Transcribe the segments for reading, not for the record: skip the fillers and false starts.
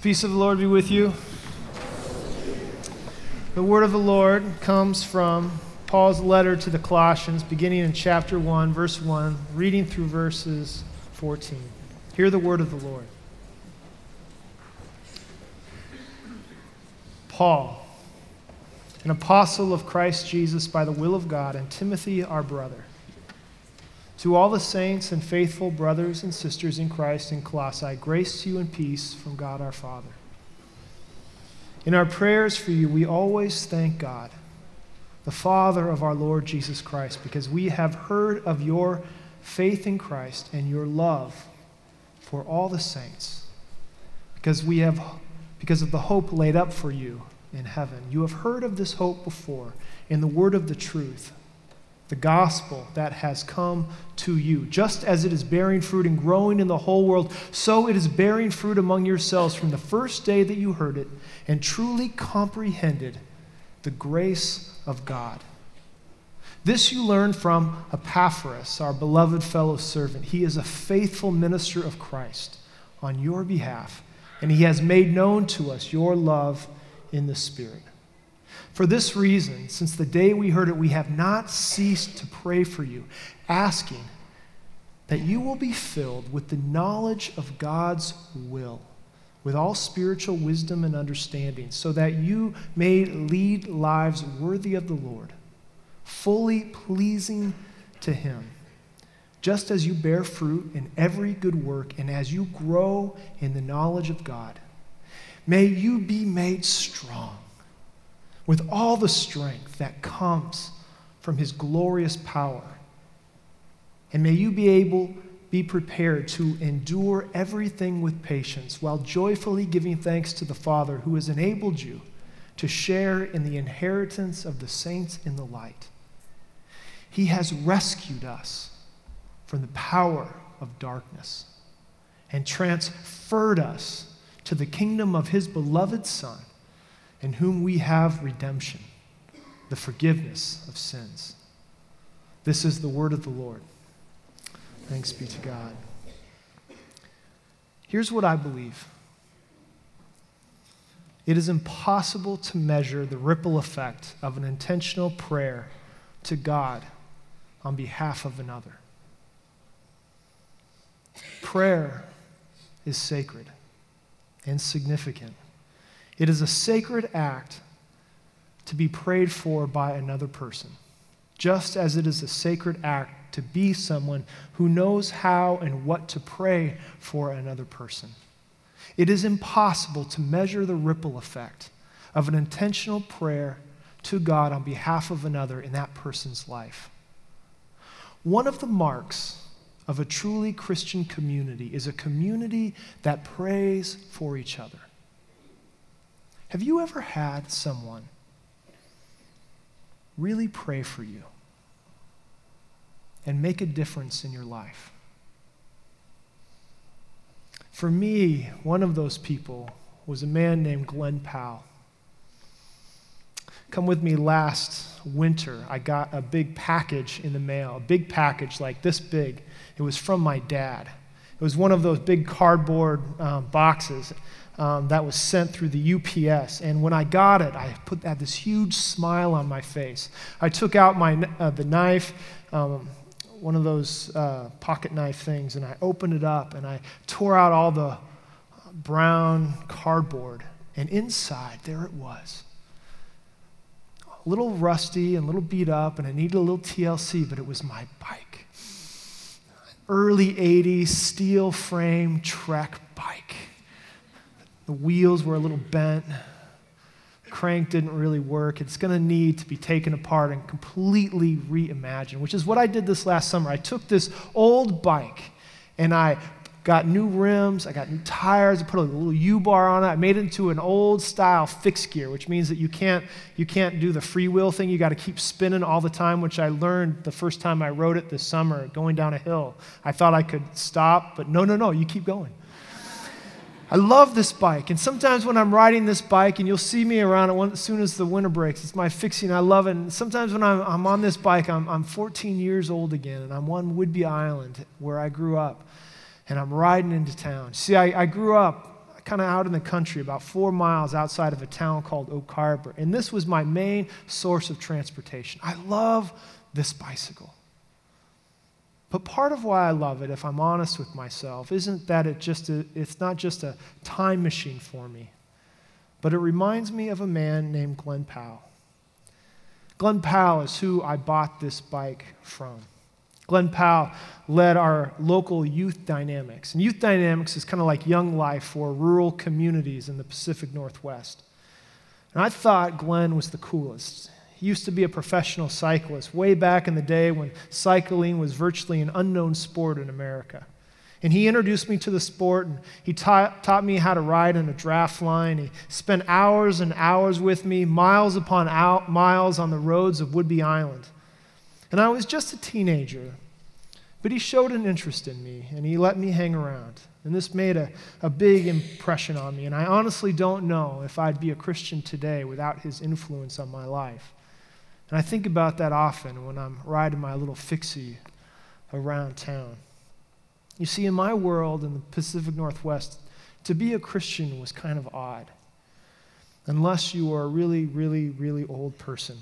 Peace of the Lord be with you. The word of the Lord comes from Paul's letter to the Colossians, beginning in chapter 1, verse 1, reading through verses 14. Hear the word of the Lord. Paul, an apostle of Christ Jesus by the will of God, and Timothy, our brother, to all the saints and faithful brothers and sisters in Christ in Colossae, grace to you and peace from God our Father. In our prayers for you, we always thank God, the Father of our Lord Jesus Christ, because we have heard of your faith in Christ and your love for all the saints, because of the hope laid up for you in heaven. You have heard of this hope before in the word of the truth, the gospel that has come to you. Just as it is bearing fruit and growing in the whole world, so it is bearing fruit among yourselves from the first day that you heard it and truly comprehended the grace of God. This you learned from Epaphras, our beloved fellow servant. He is a faithful minister of Christ on your behalf, and he has made known to us your love in the Spirit. For this reason, since the day we heard it, we have not ceased to pray for you, asking that you will be filled with the knowledge of God's will, with all spiritual wisdom and understanding, so that you may lead lives worthy of the Lord, fully pleasing to him, just as you bear fruit in every good work and as you grow in the knowledge of God. May you be made strong with all the strength that comes from his glorious power. And may you be prepared to endure everything with patience while joyfully giving thanks to the Father who has enabled you to share in the inheritance of the saints in the light. He has rescued us from the power of darkness and transferred us to the kingdom of his beloved Son, in whom we have redemption, the forgiveness of sins. This is the word of the Lord. Thanks be to God. Here's what I believe. It is impossible to measure the ripple effect of an intentional prayer to God on behalf of another. Prayer is sacred and significant. It is a sacred act to be prayed for by another person, just as it is a sacred act to be someone who knows how and what to pray for another person. It is impossible to measure the ripple effect of an intentional prayer to God on behalf of another in that person's life. One of the marks of a truly Christian community is a community that prays for each other. Have you ever had someone really pray for you and make a difference in your life? For me, one of those people was a man named Glenn Powell. Come with me last winter. I got a big package in the mail, a big package like this big. It was from my dad. It was one of those big cardboard boxes that was sent through the UPS. And when I got it, I had this huge smile on my face. I took out the knife, one of those pocket knife things, and I opened it up, and I tore out all the brown cardboard. And inside, there it was. A little rusty and a little beat up, and I needed a little TLC, but it was my bike. Early 80s steel frame Trek bike. The wheels were a little bent. The crank didn't really work. It's going to need to be taken apart and completely reimagined, which is what I did this last summer. I took this old bike and I got new rims, I got new tires, I put a little U-bar on it. I made it into an old style fixed gear, which means that you can't do the freewheel thing. You got to keep spinning all the time, which I learned the first time I rode it this summer going down a hill. I thought I could stop, but no, you keep going. I love this bike, and sometimes when I'm riding this bike, and you'll see me around it as soon as the winter breaks, it's my fixie, and I love it. And sometimes when I'm on this bike, I'm 14 years old again, and I'm on Whidbey Island where I grew up, and I'm riding into town. See, I grew up kind of out in the country, about 4 miles outside of a town called Oak Harbor. And this was my main source of transportation. I love this bicycle. But part of why I love it, if I'm honest with myself, isn't that it's not just a time machine for me, but it reminds me of a man named Glen Powell. Glen Powell is who I bought this bike from. Glen Powell led our local Youth Dynamics. And Youth Dynamics is kind of like Young Life for rural communities in the Pacific Northwest. And I thought Glen was the coolest. He used to be a professional cyclist way back in the day when cycling was virtually an unknown sport in America. And he introduced me to the sport, and he taught me how to ride in a draft line. He spent hours and hours with me, miles upon miles on the roads of Whidbey Island. And I was just a teenager, but he showed an interest in me, and he let me hang around. And this made a big impression on me, and I honestly don't know if I'd be a Christian today without his influence on my life. And I think about that often when I'm riding my little fixie around town. You see, in my world in the Pacific Northwest, to be a Christian was kind of odd, unless you were a really, really, really old person.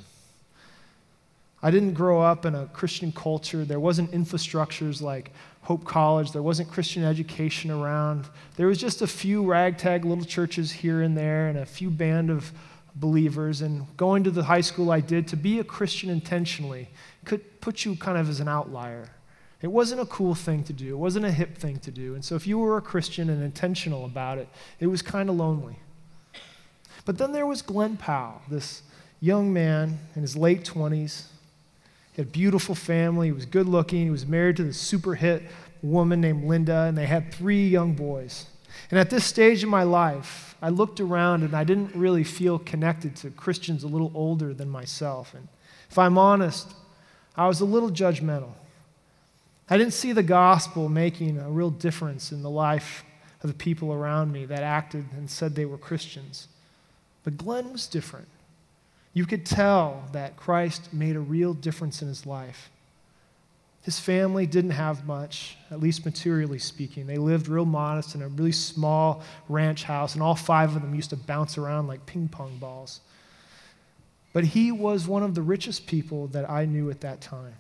I didn't grow up in a Christian culture. There wasn't infrastructures like Hope College. There wasn't Christian education around. There was just a few ragtag little churches here and there and a few band of believers. And going to the high school I did, to be a Christian intentionally could put you kind of as an outlier. It wasn't a cool thing to do. It wasn't a hip thing to do. And so if you were a Christian and intentional about it, it was kind of lonely. But then there was Glen Powell, this young man in his late 20s. He had a beautiful family. He was good looking. He was married to this super hit woman named Linda, and they had 3 young boys. And at this stage in my life, I looked around and I didn't really feel connected to Christians a little older than myself. And if I'm honest, I was a little judgmental. I didn't see the gospel making a real difference in the life of the people around me that acted and said they were Christians. But Glen was different. You could tell that Christ made a real difference in his life. His family didn't have much, at least materially speaking. They lived real modest in a really small ranch house, and all 5 of them used to bounce around like ping pong balls. But he was one of the richest people that I knew at that time.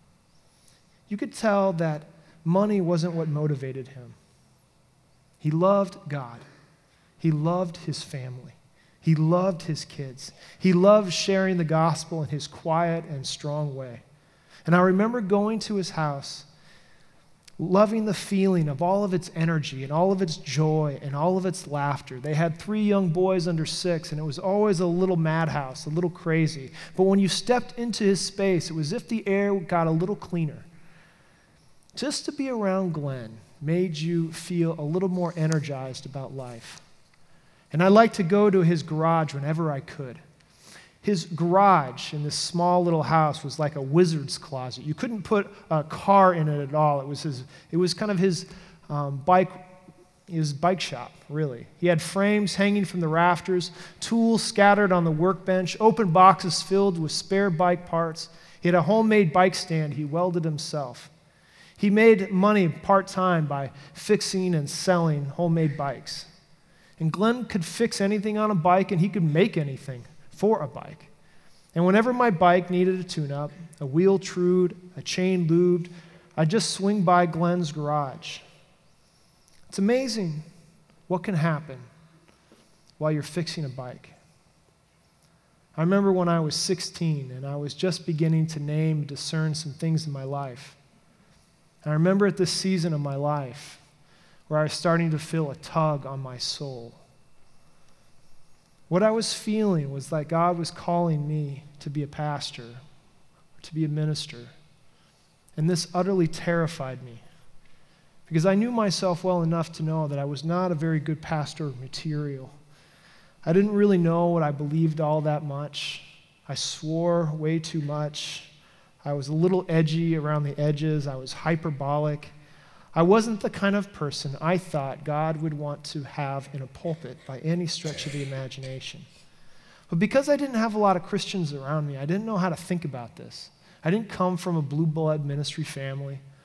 You could tell that money wasn't what motivated him. He loved God. He loved his family. He loved his kids. He loved sharing the gospel in his quiet and strong way. And I remember going to his house, loving the feeling of all of its energy and all of its joy and all of its laughter. They had 3 young boys under 6, and it was always a little madhouse, a little crazy. But when you stepped into his space, it was as if the air got a little cleaner. Just to be around Glen made you feel a little more energized about life. And I liked to go to his garage whenever I could. His garage in this small little house was like a wizard's closet. You couldn't put a car in it at all. It was kind of his bike shop, really. He had frames hanging from the rafters, tools scattered on the workbench, open boxes filled with spare bike parts. He had a homemade bike stand he welded himself. He made money part-time by fixing and selling homemade bikes. And Glen could fix anything on a bike, and he could make anything for a bike. And whenever my bike needed a tune-up, a wheel trued, a chain lubed, I'd just swing by Glen's garage. It's amazing what can happen while you're fixing a bike. I remember when I was 16, and I was just beginning to name and discern some things in my life. And I remember at this season of my life where I was starting to feel a tug on my soul. What I was feeling was like God was calling me to be a pastor, to be a minister. And this utterly terrified me because I knew myself well enough to know that I was not a very good pastor material. I didn't really know what I believed all that much. I swore way too much. I was a little edgy around the edges. I was hyperbolic. I wasn't the kind of person I thought God would want to have in a pulpit by any stretch of the imagination. But because I didn't have a lot of Christians around me, I didn't know how to think about this. I didn't come from a blue blood ministry family.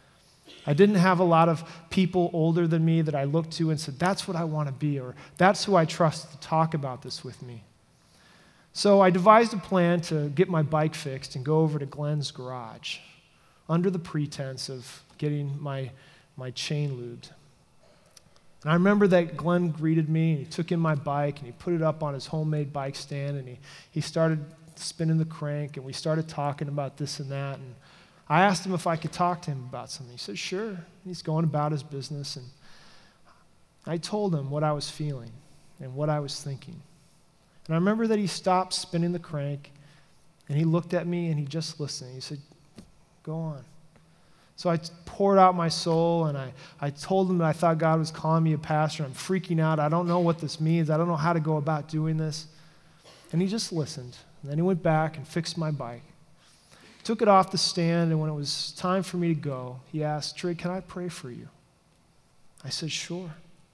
I didn't have a lot of people older than me that I looked to and said, that's what I want to be, or that's who I trust to talk about this with me. So I devised a plan to get my bike fixed and go over to Glenn's garage under the pretense of getting my chain lubed. And I remember that Glenn greeted me, and he took in my bike, and he put it up on his homemade bike stand, and he started spinning the crank, and we started talking about this and that. And I asked him if I could talk to him about something. He said, sure. He's going about his business. And I told him what I was feeling and what I was thinking. And I remember that he stopped spinning the crank, and he looked at me, and he just listened. He said, go on. So I poured out my soul, and I told him that I thought God was calling me a pastor. I'm freaking out. I don't know what this means. I don't know how to go about doing this. And he just listened. And then he went back and fixed my bike. Took it off the stand, and when it was time for me to go, he asked, Trig, can I pray for you? I said, sure.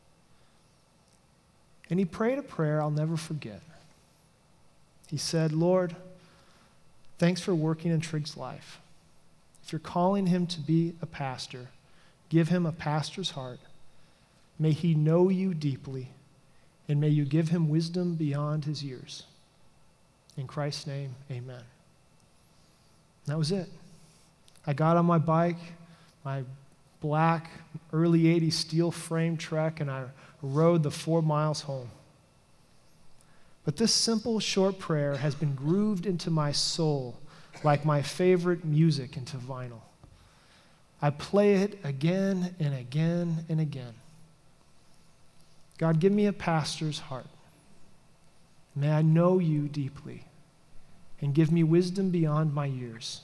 And he prayed a prayer I'll never forget. He said, Lord, thanks for working in Trig's life. If you're calling him to be a pastor, give him a pastor's heart. May he know you deeply, and may you give him wisdom beyond his years. In Christ's name, amen. That was it. I got on my bike, my black, early 80s steel frame Trek, and I rode the 4 miles home. But this simple, short prayer has been grooved into my soul like my favorite music into vinyl. I play it again and again and again. God, give me a pastor's heart. May I know you deeply, and give me wisdom beyond my years.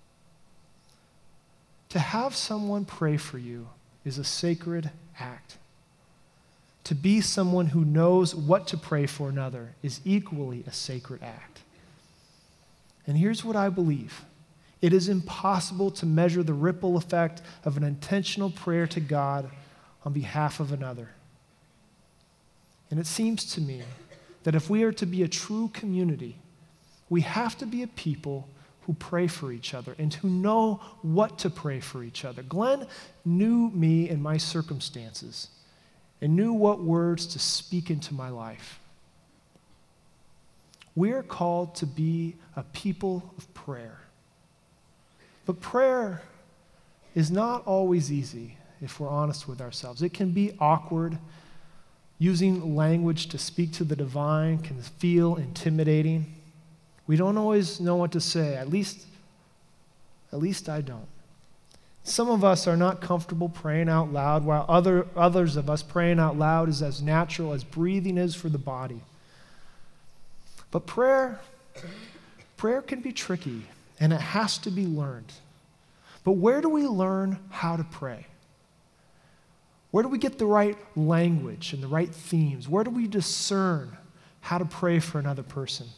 To have someone pray for you is a sacred act. To be someone who knows what to pray for another is equally a sacred act. And here's what I believe. It is impossible to measure the ripple effect of an intentional prayer to God on behalf of another. And it seems to me that if we are to be a true community, we have to be a people who pray for each other and who know what to pray for each other. Glenn knew me and my circumstances and knew what words to speak into my life. We are called to be a people of prayer. But prayer is not always easy, if we're honest with ourselves. It can be awkward. Using language to speak to the divine can feel intimidating. We don't always know what to say. At least I don't. Some of us are not comfortable praying out loud, while others of us praying out loud is as natural as breathing is for the body. But prayer can be tricky, and it has to be learned. But where do we learn how to pray? Where do we get the right language and the right themes? Where do we discern how to pray for another person?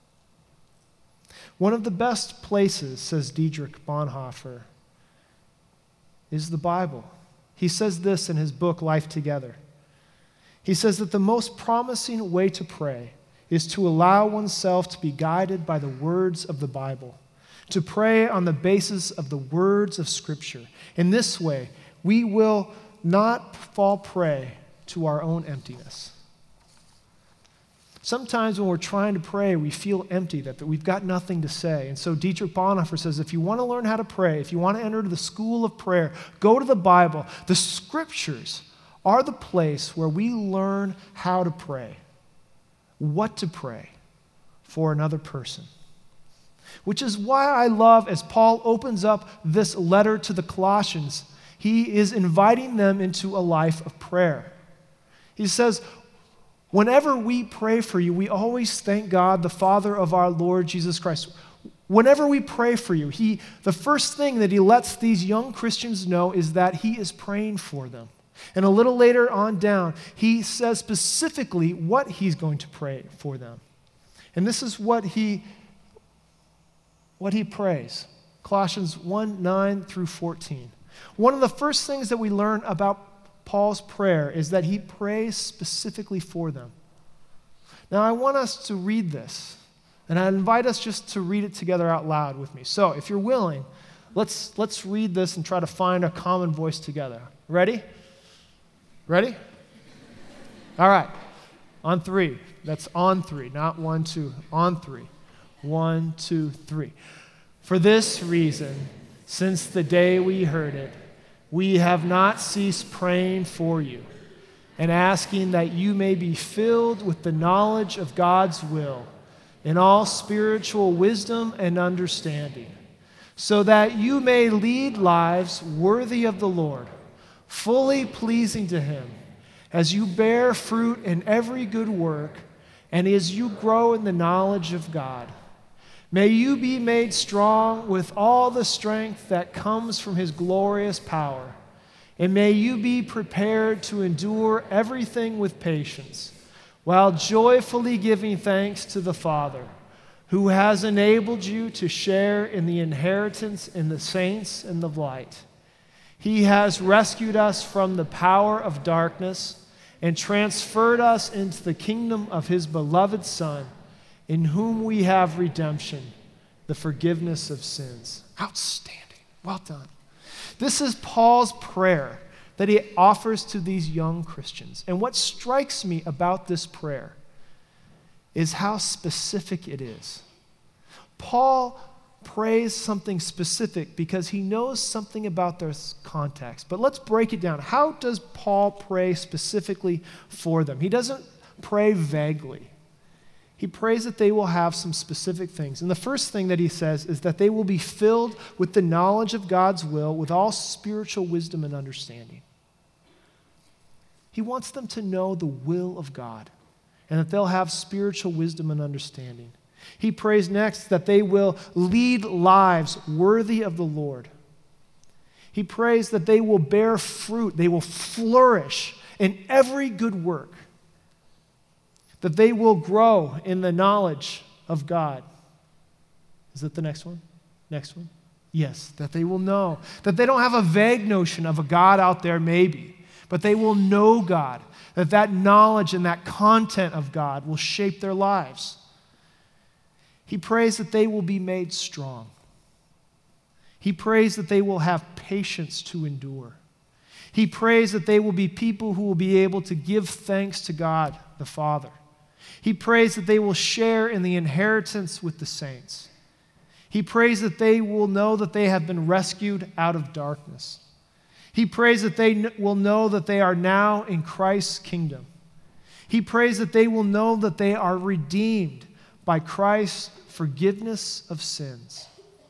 One of the best places, says Dietrich Bonhoeffer, is the Bible. He says this in his book, Life Together. He says that the most promising way to pray is to allow oneself to be guided by the words of the Bible, to pray on the basis of the words of Scripture. In this way, we will not fall prey to our own emptiness. Sometimes when we're trying to pray, we feel empty, that we've got nothing to say. And so Dietrich Bonhoeffer says, if you want to learn how to pray, if you want to enter the school of prayer, go to the Bible. The Scriptures are the place where we learn how to pray, what to pray for another person. Which is why I love, as Paul opens up this letter to the Colossians, he is inviting them into a life of prayer. He says, whenever we pray for you, we always thank God, the Father of our Lord Jesus Christ. Whenever we pray for you, the first thing that he lets these young Christians know is that he is praying for them. And a little later on down, he says specifically what he's going to pray for them. And this is what he prays. Colossians 1:9 through 14. One of the first things that we learn about Paul's prayer is that he prays specifically for them. Now, I want us to read this, and I invite us just to read it together out loud with me. So, if you're willing, Let's read this and try to find a common voice together. Ready? Ready? All right. On three. That's on three, not 1, 2. On three. 1, 2, 3. For this reason, since the day we heard it, we have not ceased praying for you and asking that you may be filled with the knowledge of God's will in all spiritual wisdom and understanding, so that you may lead lives worthy of the Lord, fully pleasing to Him, as you bear fruit in every good work and as you grow in the knowledge of God. May you be made strong with all the strength that comes from His glorious power, and may you be prepared to endure everything with patience, while joyfully giving thanks to the Father, who has enabled you to share in the inheritance in the saints in the light. He has rescued us from the power of darkness and transferred us into the kingdom of His beloved Son, in whom we have redemption, the forgiveness of sins. Outstanding. Well done. This is Paul's prayer that he offers to these young Christians. And what strikes me about this prayer is how specific it is. Paul prays something specific because he knows something about their context. But let's break it down. How does Paul pray specifically for them? He doesn't pray vaguely. He prays that they will have some specific things. And the first thing that he says is that they will be filled with the knowledge of God's will, with all spiritual wisdom and understanding. He wants them to know the will of God and that they'll have spiritual wisdom and understanding. He prays next that they will lead lives worthy of the Lord. He prays that they will bear fruit, they will flourish in every good work, that they will grow in the knowledge of God. Is that the next one? Next one? Yes, that they will know. That they don't have a vague notion of a God out there maybe, but they will know God. That knowledge and that content of God will shape their lives. He prays that they will be made strong. He prays that they will have patience to endure. He prays that they will be people who will be able to give thanks to God the Father. He prays that they will share in the inheritance with the saints. He prays that they will know that they have been rescued out of darkness. He prays that they will know that they are now in Christ's kingdom. He prays that they will know that they are redeemed by Christ's forgiveness of sins.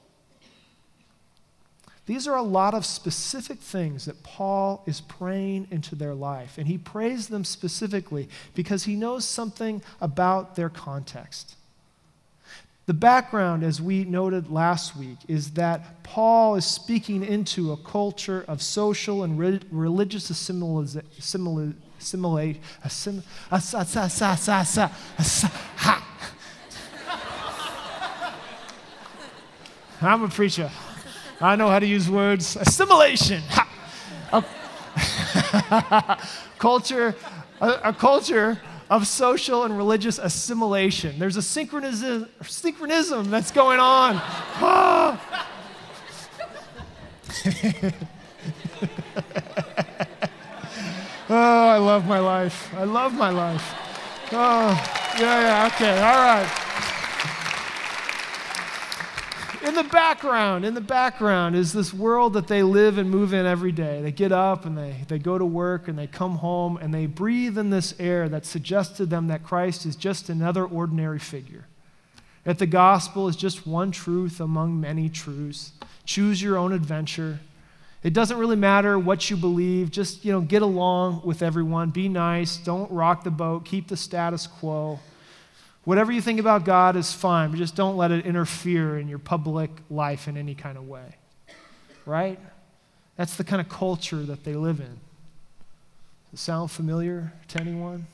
These are a lot of specific things that Paul is praying into their life. And he prays them specifically because he knows something about their context. The background, as we noted last week, is that Paul is speaking into a culture of social and religious assimilation. I'm a preacher. I know how to use words. Assimilation. A culture of social and religious assimilation. There's a synchronism that's going on. Oh, I love my life. I love my life. Oh, yeah, okay, all right. In the background is this world that they live and move in every day. They get up and they go to work and they come home and they breathe in this air that suggests to them that Christ is just another ordinary figure. That the gospel is just one truth among many truths. Choose your own adventure. It doesn't really matter what you believe. Just, get along with everyone. Be nice. Don't rock the boat. Keep the status quo. Whatever you think about God is fine, but just don't let it interfere in your public life in any kind of way. Right? That's the kind of culture that they live in. Does it sound familiar to anyone?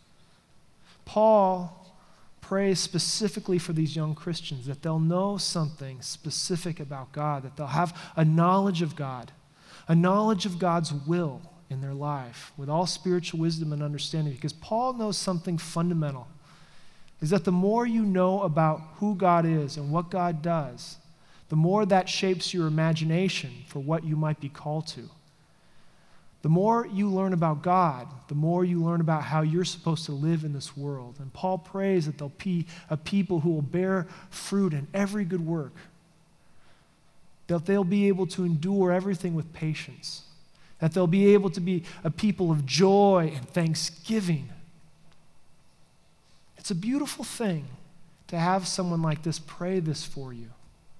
Paul prays specifically for these young Christians, that they'll know something specific about God, that they'll have a knowledge of God, a knowledge of God's will in their life with all spiritual wisdom and understanding, because Paul knows something fundamental. Is that the more you know about who God is and what God does, the more that shapes your imagination for what you might be called to. The more you learn about God, the more you learn about how you're supposed to live in this world. And Paul prays that there'll be a people who will bear fruit in every good work, that they'll be able to endure everything with patience, that they'll be able to be a people of joy and thanksgiving. It's a beautiful thing to have someone like this pray this for you.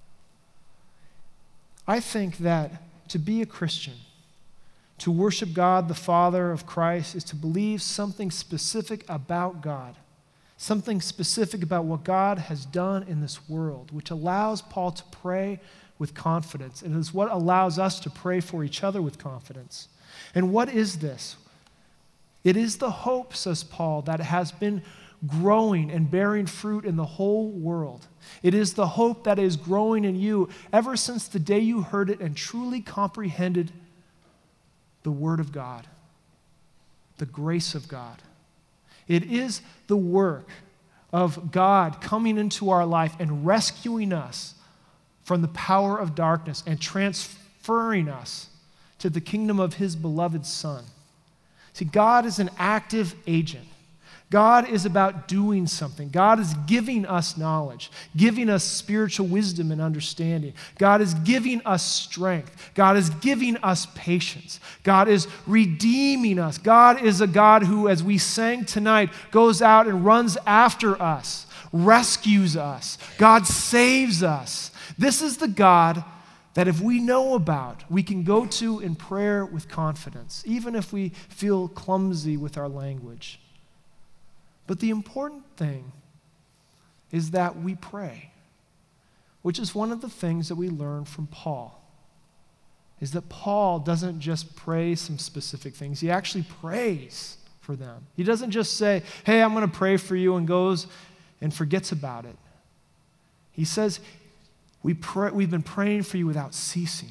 I think that to be a Christian, to worship God, the Father of Christ, is to believe something specific about God, something specific about what God has done in this world, which allows Paul to pray with confidence, and is what allows us to pray for each other with confidence. And what is this? It is the hope, says Paul, that has been growing and bearing fruit in the whole world. It is the hope that is growing in you ever since the day you heard it and truly comprehended the Word of God, the grace of God. It is the work of God coming into our life and rescuing us from the power of darkness and transferring us to the kingdom of His beloved Son. See, God is an active agent. God is about doing something. God is giving us knowledge, giving us spiritual wisdom and understanding. God is giving us strength. God is giving us patience. God is redeeming us. God is a God who, as we sang tonight, goes out and runs after us, rescues us. God saves us. This is the God that if we know about, we can go to in prayer with confidence, even if we feel clumsy with our language. But the important thing is that we pray, which is one of the things that we learn from Paul, is that Paul doesn't just pray some specific things. He actually prays for them. He doesn't just say, hey, I'm going to pray for you, and goes and forgets about it. He says, we've been praying for you without ceasing.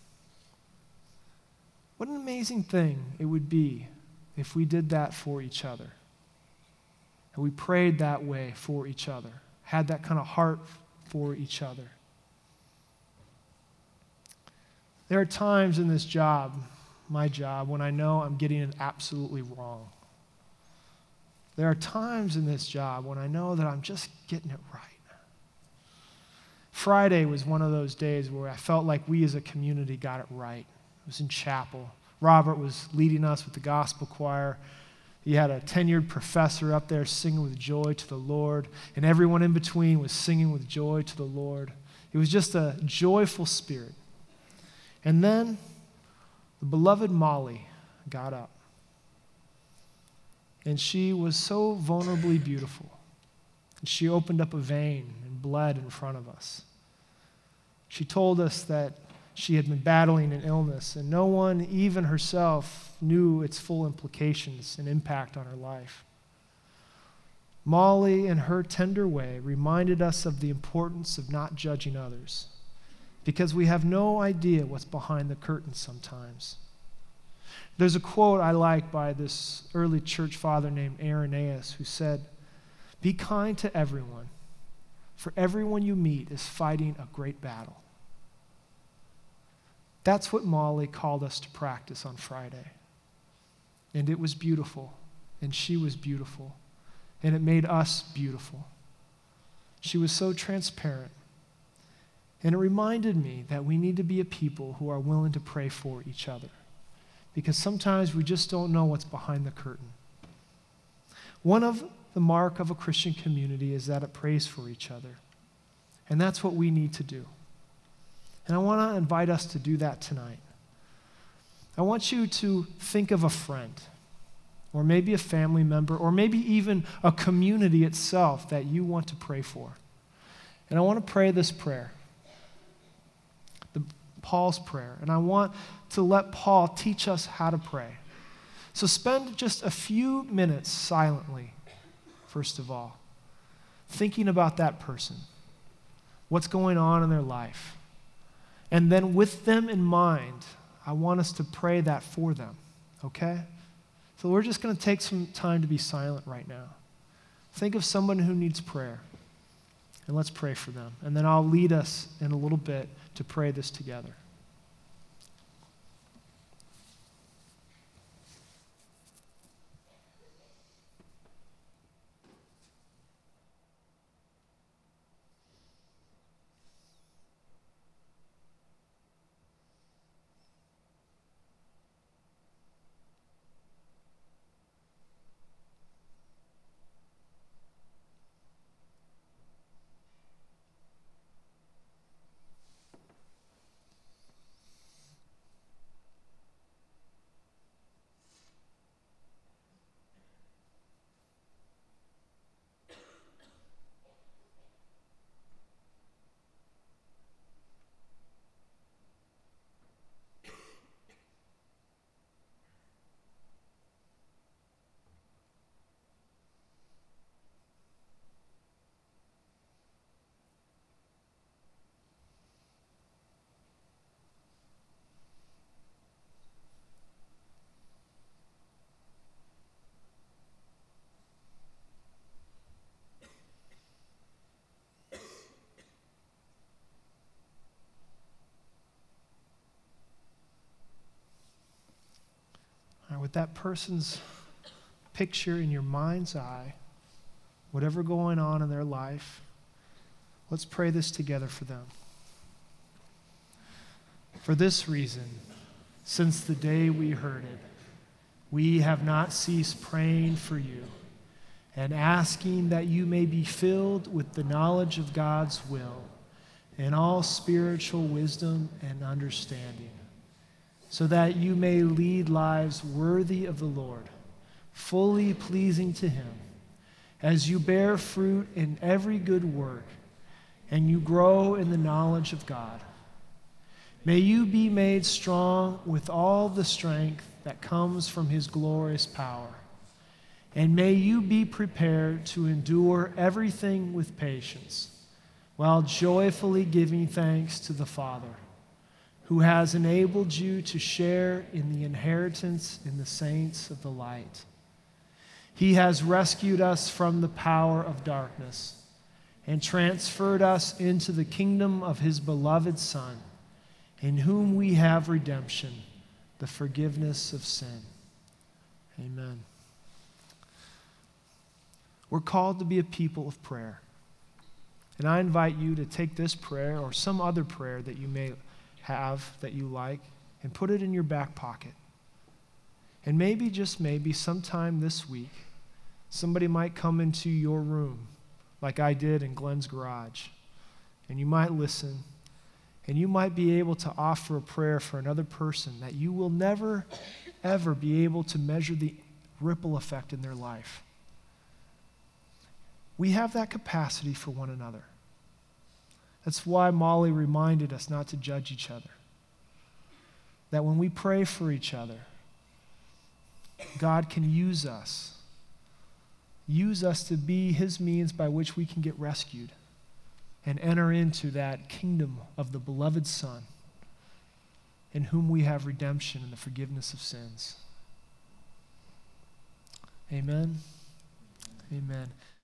What an amazing thing it would be if we did that for each other. And we prayed that way for each other, had that kind of heart for each other. There are times in this job, my job, when I know I'm getting it absolutely wrong. There are times in this job when I know that I'm just getting it right. Friday was one of those days where I felt like we as a community got it right. It was in chapel. Robert was leading us with the gospel choir. He had a tenured professor up there singing with joy to the Lord, and everyone in between was singing with joy to the Lord. It was just a joyful spirit. And then the beloved Molly got up, and she was so vulnerably beautiful. And she opened up a vein and bled in front of us. She told us that she had been battling an illness, and no one, even herself, knew its full implications and impact on her life. Molly, in her tender way, reminded us of the importance of not judging others, because we have no idea what's behind the curtain sometimes. There's a quote I like by this early church father named Irenaeus, who said, "Be kind to everyone, for everyone you meet is fighting a great battle." That's what Molly called us to practice on Friday. And it was beautiful, and she was beautiful, and it made us beautiful. She was so transparent, and it reminded me that we need to be a people who are willing to pray for each other, because sometimes we just don't know what's behind the curtain. One of the mark of a Christian community is that it prays for each other, and that's what we need to do. And I want to invite us to do that tonight. I want you to think of a friend, or maybe a family member, or maybe even a community itself that you want to pray for. And I want to pray this prayer, Paul's prayer, and I want to let Paul teach us how to pray. So spend just a few minutes silently, first of all, thinking about that person, what's going on in their life. And then with them in mind, I want us to pray that for them, okay? So we're just going to take some time to be silent right now. Think of someone who needs prayer. And let's pray for them. And then I'll lead us in a little bit to pray this together. With that person's picture in your mind's eye, whatever going on in their life, let's pray this together for them. For this reason, since the day we heard it, we have not ceased praying for you and asking that you may be filled with the knowledge of God's will and all spiritual wisdom and understanding, so that you may lead lives worthy of the Lord, fully pleasing to him, as you bear fruit in every good work, and you grow in the knowledge of God. May you be made strong with all the strength that comes from his glorious power, and may you be prepared to endure everything with patience, while joyfully giving thanks to the Father, who has enabled you to share in the inheritance in the saints of the light. He has rescued us from the power of darkness and transferred us into the kingdom of his beloved Son, in whom we have redemption, the forgiveness of sin. Amen. We're called to be a people of prayer. And I invite you to take this prayer or some other prayer that you may have that you like and put it in your back pocket. And maybe, just maybe, sometime this week, somebody might come into your room like I did in Glenn's garage, and you might listen, and you might be able to offer a prayer for another person that you will never, ever be able to measure the ripple effect in their life. We have that capacity for one another. That's why Molly reminded us not to judge each other. That when we pray for each other, God can use us to be his means by which we can get rescued and enter into that kingdom of the beloved Son, in whom we have redemption and the forgiveness of sins. Amen. Amen.